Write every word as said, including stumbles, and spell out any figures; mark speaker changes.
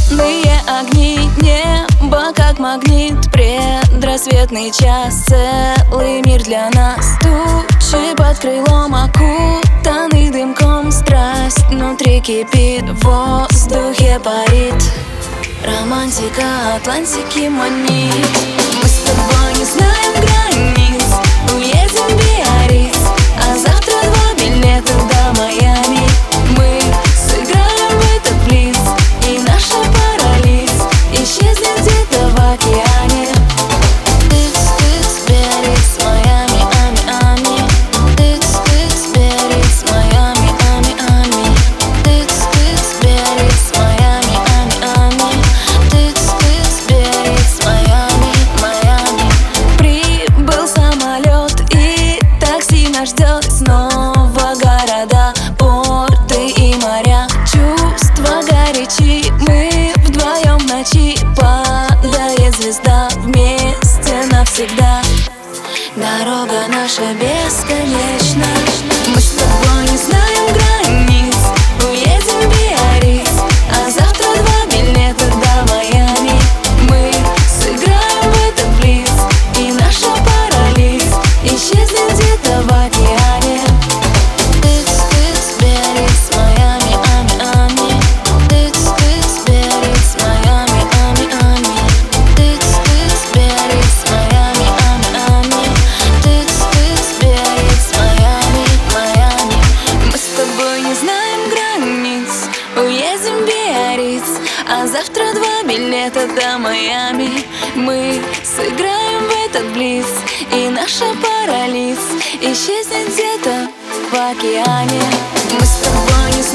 Speaker 1: Красные огни, небо как магнит. Предрассветный час, целый мир для нас. Тучи под крылом, окутаны дымком. Страсть внутри кипит, в воздухе парит. Романтика Атлантики манит. Мы с тобой не знаем границ. Уедем в Биарриц, а завтра два билета до Майами. Мы сыграем в этот блиц, и наша пара лиц исчезнет где-то в океане. Тыц-тыц, Биарриц, Майами, Ами-Ами. Тыц-тыц, Биарриц, Майами, Ами-Ами. Тыц-тыц, Биарриц, Майами, Ами-Ами. Тыц-тыц, Биарриц, Майами, Майами. Прибыл самолет, и такси нас ждет. Снова города, порты и моря. Чувства горячи, мы вдвоем в ночи. Падает звезда, вместе навсегда. Дорога наша бесконечна. Мы с тобой не знаем границ. Уедем в Биарриц, а завтра два билета до Майами. Мы сыграем в этот блиц, и наша пара лиц исчезнет где-то в океане. Тыц-тыц, Биарриц, Майами, Ами-Ами. Тыц-тыц, Биарриц, Майами, Ами-Ами. Тыц-тыц, Биарриц, Майами, Ами-Ами. Тыц-тыц, Биарриц, Майами, Майами. Мы с тобой не знаем границ. Уедем в Биарриц, а завтра два билета до Майами. Мы сыграем в этот блиц, и наша пара лиц исчезнет где-то в океане. Мы с тобой не знаем